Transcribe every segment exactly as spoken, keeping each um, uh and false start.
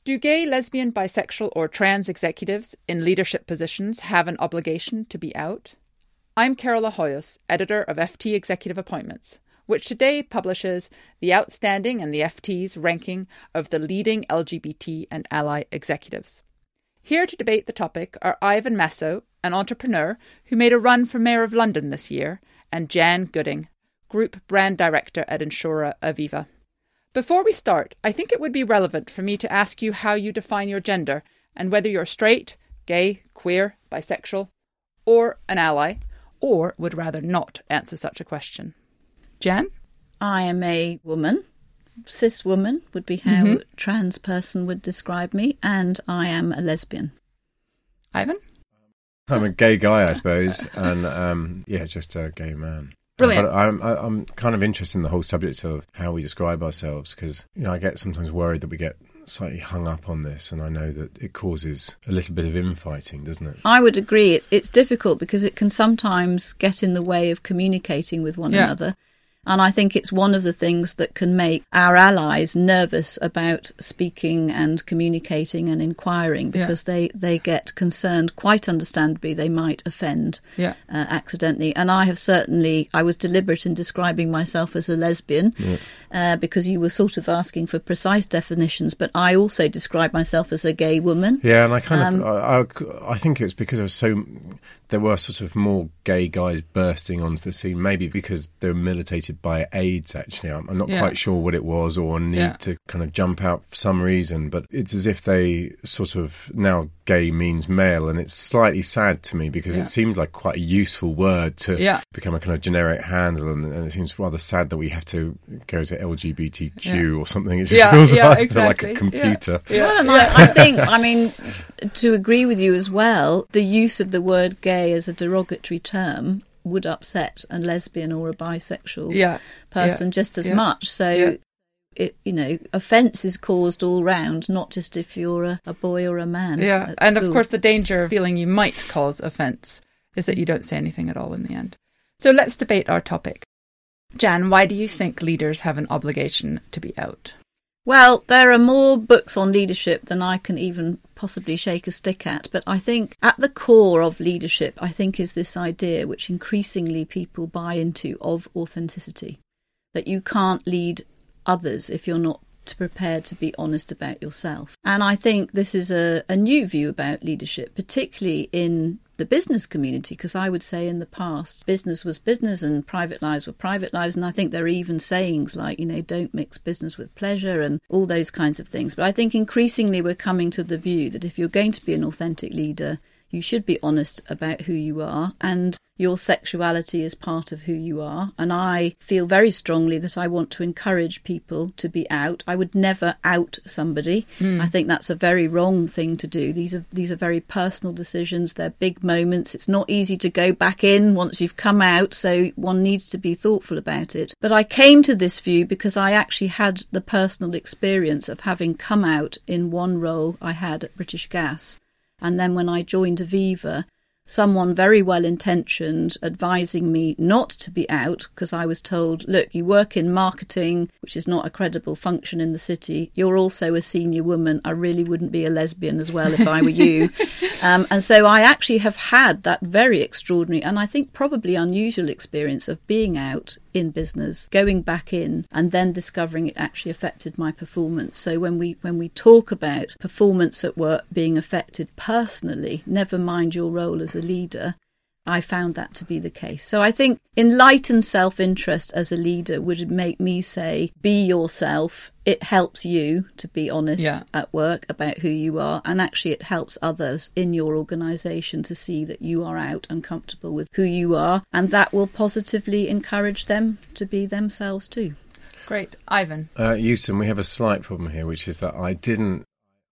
Do gay, lesbian, bisexual or trans executives in leadership positions have an obligation to be out? I'm Carola Hoyos, editor of F T Executive Appointments, which today publishes the Outstanding and the F T's ranking of the leading L G B T and ally executives. Here to debate the topic are Ivan Masso, an entrepreneur who made a run for Mayor of London this year, and Jan Gooding, Group Brand Director at insurer Aviva. Before we start, I think it would be relevant for me to ask you how you define your gender and whether you're straight, gay, queer, bisexual, or an ally, or would rather not answer such a question. Jan? I am a woman. Cis woman would be how mm-hmm. a trans person would describe me, and I am a lesbian. Ivan? I'm a gay guy, I suppose, and um, yeah, just a gay man. Brilliant. But I'm I'm kind of interested in the whole subject of how we describe ourselves, because you know I get sometimes worried that we get slightly hung up on this, and I know that it causes a little bit of infighting, doesn't it? I would agree. It's, it's difficult because it can sometimes get in the way of communicating with one yeah. another. And I think it's one of the things that can make our allies nervous about speaking and communicating and inquiring, because yeah. they, they get concerned, quite understandably, they might offend yeah. uh, accidentally. And I have certainly, I was deliberate in describing myself as a lesbian yeah. uh, because you were sort of asking for precise definitions, but I also describe myself as a gay woman. Yeah, and I kind um, of, I, I think it's because I was so... there were sort of more gay guys bursting onto the scene, maybe because they were militated by AIDS, actually. I'm, I'm not yeah. quite sure what it was, or a need yeah. to kind of jump out for some reason, but it's as if they sort of, now gay means male, and it's slightly sad to me because yeah. it seems like quite a useful word to yeah. become a kind of generic handle, and, and it seems rather sad that we have to go to L G B T Q yeah. or something. It just yeah, feels yeah, like, exactly. like a computer. Yeah. Yeah. Well, and I, I think, I mean, to agree with you as well, the use of the word gay as a derogatory term would upset a lesbian or a bisexual yeah. person yeah. just as yeah. much. So, yeah. it, you know, offence is caused all round, not just if you're a, a boy or a man. Yeah, and school. Of course the danger of feeling you might cause offence is that you don't say anything at all in the end. So let's debate our topic. Jan, why do you think leaders have an obligation to be out? Well, there are more books on leadership than I can even possibly shake a stick at. But I think at the core of leadership, I think, is this idea, which increasingly people buy into, of authenticity. That you can't lead others if you're not prepared to be honest about yourself. And I think this is a, a new view about leadership, particularly in the business community, because I would say in the past business was business and private lives were private lives, and I think there are even sayings like, you know, don't mix business with pleasure and all those kinds of things. But I think increasingly we're coming to the view that if you're going to be an authentic leader, you should be honest about who you are, and your sexuality is part of who you are. And I feel very strongly that I want to encourage people to be out. I would never out somebody. Mm. I think that's a very wrong thing to do. These are these are very personal decisions. They're big moments. It's not easy to go back in once you've come out, so one needs to be thoughtful about it. But I came to this view because I actually had the personal experience of having come out in one role I had at British Gas. And then when I joined Aviva, someone very well-intentioned advising me not to be out, because I was told, look, you work in marketing, which is not a credible function in the city. You're also a senior woman. I really wouldn't be a lesbian as well if I were you. um, and so I actually have had that very extraordinary and I think probably unusual experience of being out in business, going back in, and then discovering it actually affected my performance. So when we when we talk about performance at work being affected personally, never mind your role as a leader, I found that to be the case. So I think enlightened self-interest as a leader would make me say, be yourself. It helps you to be honest yeah. at work about who you are, and actually it helps others in your organisation to see that you are out and comfortable with who you are, and that will positively encourage them to be themselves too. Great. Ivan? Uh, Houston, we have a slight problem here, which is that I didn't,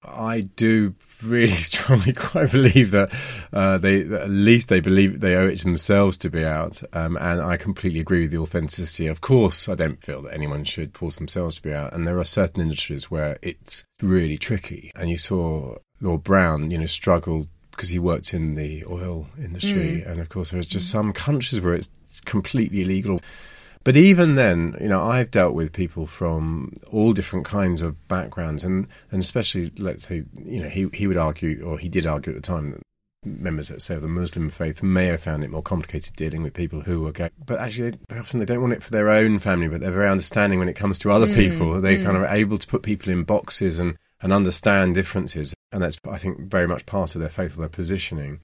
I do really strongly quite believe that uh, they, that at least they believe they owe it to themselves to be out. Um, and I completely agree with the authenticity. Of course, I don't feel that anyone should force themselves to be out. And there are certain industries where it's really tricky. And you saw Lord Brown, you know, struggle because he worked in the oil industry. Mm. And of course, there's just some countries where it's completely illegal. But even then, you know, I've dealt with people from all different kinds of backgrounds, and, and especially, let's say, you know, he, he would argue, or he did argue at the time, that members, let's say, of the Muslim faith may have found it more complicated dealing with people who were gay. But actually, very often they don't want it for their own family, but they're very understanding when it comes to other mm, people. They mm. kind of are able to put people in boxes and, and understand differences. And that's, I think, very much part of their faith or their positioning.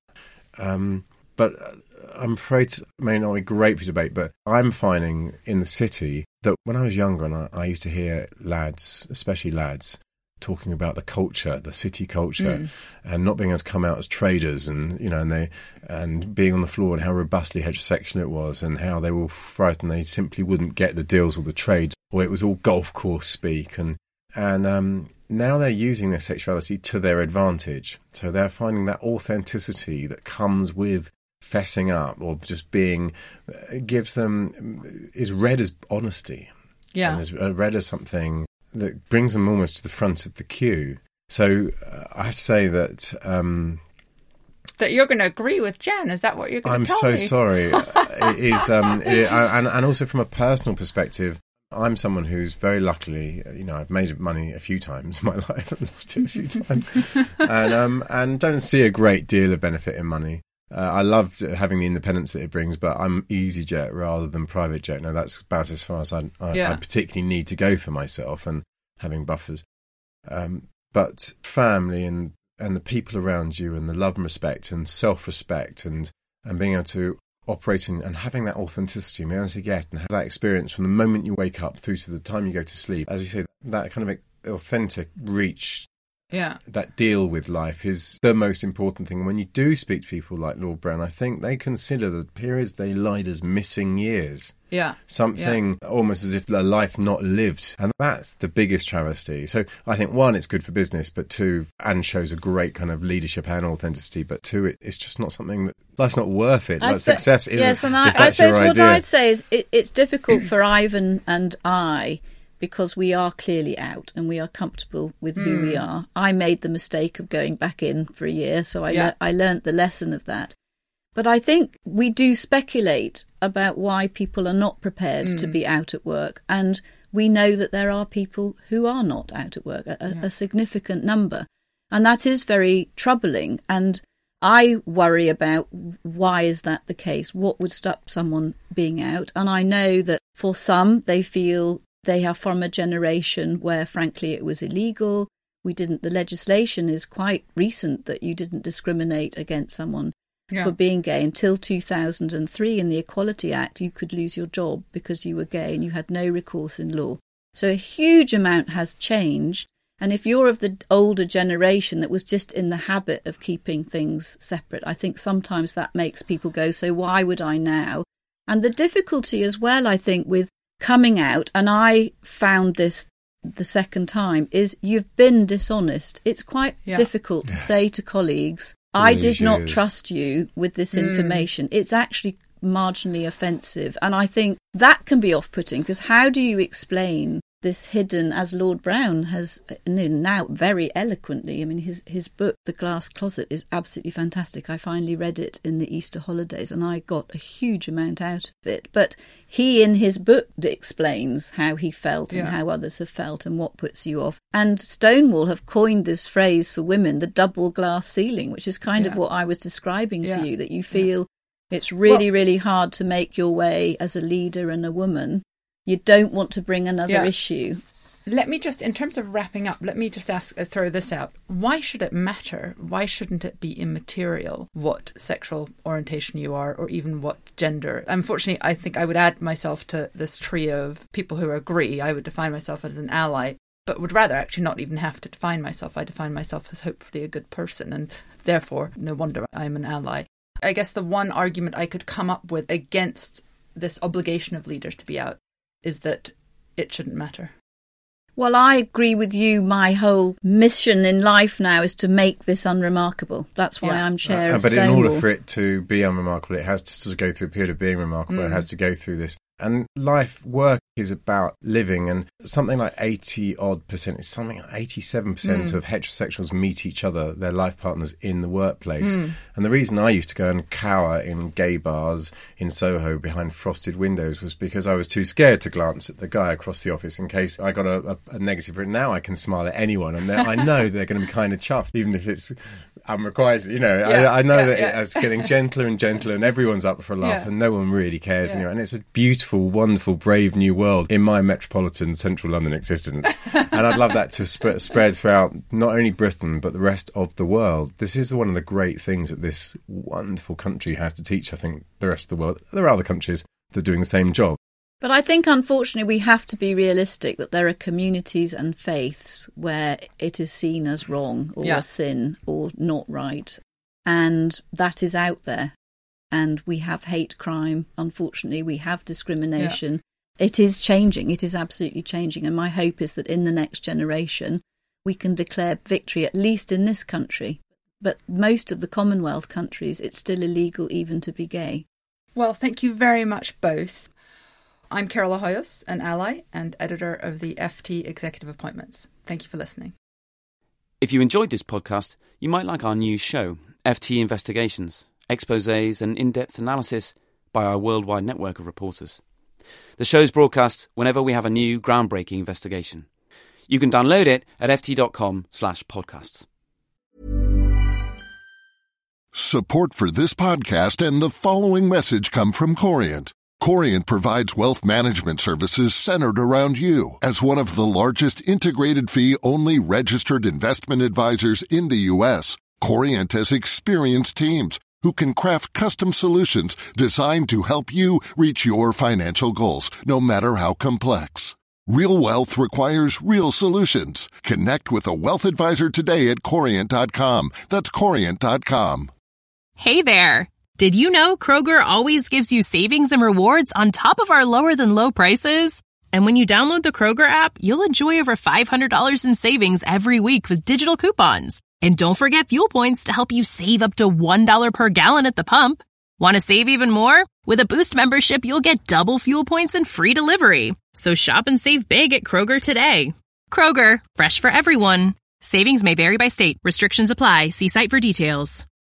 Um, but I'm afraid it may not be great for debate, but I'm finding in the city that when I was younger, and I, I used to hear lads, especially lads, talking about the culture, the city culture, mm. and not being able to come out as traders, and you know, and they and being on the floor, and how robustly heterosexual it was, and how they were frightened they simply wouldn't get the deals or the trades, or it was all golf course speak, and and um, now they're using their sexuality to their advantage. So they're finding that authenticity that comes with fessing up, or just being, gives them, is read as honesty, yeah, and is read as something that brings them almost to the front of the queue. So uh, I have to say that... Um, that you're going to agree with Jen, is that what you're going I'm to tell so me? sorry. It is, um, it, and, and also from a personal perspective, I'm someone who's very luckily, you know, I've made money a few times in my life, I've lost it a few times, and, um, and don't see a great deal of benefit in money. Uh, I love having the independence that it brings, but I'm EasyJet rather than private jet. Now, that's about as far as I, I, yeah. I particularly need to go for myself, and having buffers. Um, but family and, and the people around you, and the love and respect and self-respect, and, and being able to operate in, and having that authenticity, being able to get and have that experience from the moment you wake up through to the time you go to sleep. As you say, that kind of authentic reach, yeah, that deal with life is the most important thing. When you do speak to people like Lord Browne, I think they consider the periods they lied as missing years. Yeah. Something yeah. almost as if a life not lived. And that's the biggest travesty. So I think, one, it's good for business, but two, and shows a great kind of leadership and authenticity, but two, it, it's just not something that, life's not worth it. Like, spe- success isn't. Yes, and I, I suppose what idea. I'd say is it, it's difficult for Ivan and I, because we are clearly out and we are comfortable with who mm. we are. I made the mistake of going back in for a year, so I, yeah. le- I learnt the lesson of that. But I think we do speculate about why people are not prepared mm. to be out at work. And we know that there are people who are not out at work, a, yeah. a significant number. And that is very troubling. And I worry about why is that the case? What would stop someone being out? And I know that for some, they feel they are from a generation where, frankly, it was illegal. We didn't. The legislation is quite recent that you didn't discriminate against someone yeah. for being gay. Until two thousand three, in the Equality Act, you could lose your job because you were gay and you had no recourse in law. So a huge amount has changed. And if you're of the older generation that was just in the habit of keeping things separate, I think sometimes that makes people go, so why would I now? And the difficulty as well, I think, with coming out, and I found this the second time, is you've been dishonest. It's quite yeah. difficult to yeah. say to colleagues, I did not is. trust you with this mm. information. It's actually marginally offensive. And I think that can be off-putting, because how do you explain this hidden, as Lord Browne has now very eloquently, I mean, his, his book, The Glass Closet, is absolutely fantastic. I finally read it in the Easter holidays and I got a huge amount out of it. But he, in his book, explains how he felt yeah. and how others have felt and what puts you off. And Stonewall have coined this phrase for women, the double glass ceiling, which is kind yeah. of what I was describing yeah. to you, that you feel yeah. it's really, well, really hard to make your way as a leader and a woman. You don't want to bring another yeah. issue. Let me just, in terms of wrapping up, let me just ask, uh, throw this out. Why should it matter? Why shouldn't it be immaterial what sexual orientation you are, or even what gender? Unfortunately, I think I would add myself to this trio of people who agree. I would define myself as an ally, but would rather actually not even have to define myself. I define myself as hopefully a good person, and therefore, no wonder I'm an ally. I guess the one argument I could come up with against this obligation of leaders to be out is that it shouldn't matter. Well, I agree with you. My whole mission in life now is to make this unremarkable. That's why yeah. I'm chair uh, of But Stonewall. in order for it to be unremarkable, it has to sort of go through a period of being remarkable. Mm. It has to go through this. And life, work is about living, and something like eighty odd percent, it's something like eighty-seven percent mm. of heterosexuals meet each other, their life partners, in the workplace. Mm. And the reason I used to go and cower in gay bars in Soho behind frosted windows was because I was too scared to glance at the guy across the office in case I got a, a, a negative. Now I can smile at anyone, and I know they're going to be kind of chuffed, even if it's unrequited. You know, yeah, I, I know yeah, that yeah. it's getting gentler and gentler, and everyone's up for a laugh, yeah. and no one really cares. Yeah. Anyway. And it's a beautiful, wonderful, brave new world in my metropolitan central London existence. And I'd love that to sp- spread throughout not only Britain, but the rest of the world. This is one of the great things that this wonderful country has to teach, I think, the rest of the world. There are other countries that are doing the same job. But I think, unfortunately, we have to be realistic that there are communities and faiths where it is seen as wrong or yeah. a sin or not right. And that is out there. And we have hate crime, unfortunately. We have discrimination. Yeah. It is changing. It is absolutely changing. And my hope is that in the next generation, we can declare victory, at least in this country. But most of the Commonwealth countries, it's still illegal even to be gay. Well, thank you very much both. I'm Carola Hoyos, an ally and editor of the F T Executive Appointments. Thank you for listening. If you enjoyed this podcast, you might like our new show, F T Investigations, exposés and in-depth analysis by our worldwide network of reporters. The show's broadcast whenever we have a new groundbreaking investigation. You can download it at ft.com slash podcasts. Support for this podcast and the following message come from Corient. Corient provides wealth management services centered around you. As one of the largest integrated fee-only registered investment advisors in the U S, Corient has experienced teams who can craft custom solutions designed to help you reach your financial goals, no matter how complex. Real wealth requires real solutions. Connect with a wealth advisor today at Corient dot com. That's Corient dot com. Hey there. Did you know Kroger always gives you savings and rewards on top of our lower-than-low prices? And when you download the Kroger app, you'll enjoy over five hundred dollars in savings every week with digital coupons. And don't forget fuel points to help you save up to one dollar per gallon at the pump. Want to save even more? With a Boost membership, you'll get double fuel points and free delivery. So shop and save big at Kroger today. Kroger, fresh for everyone. Savings may vary by state. Restrictions apply. See site for details.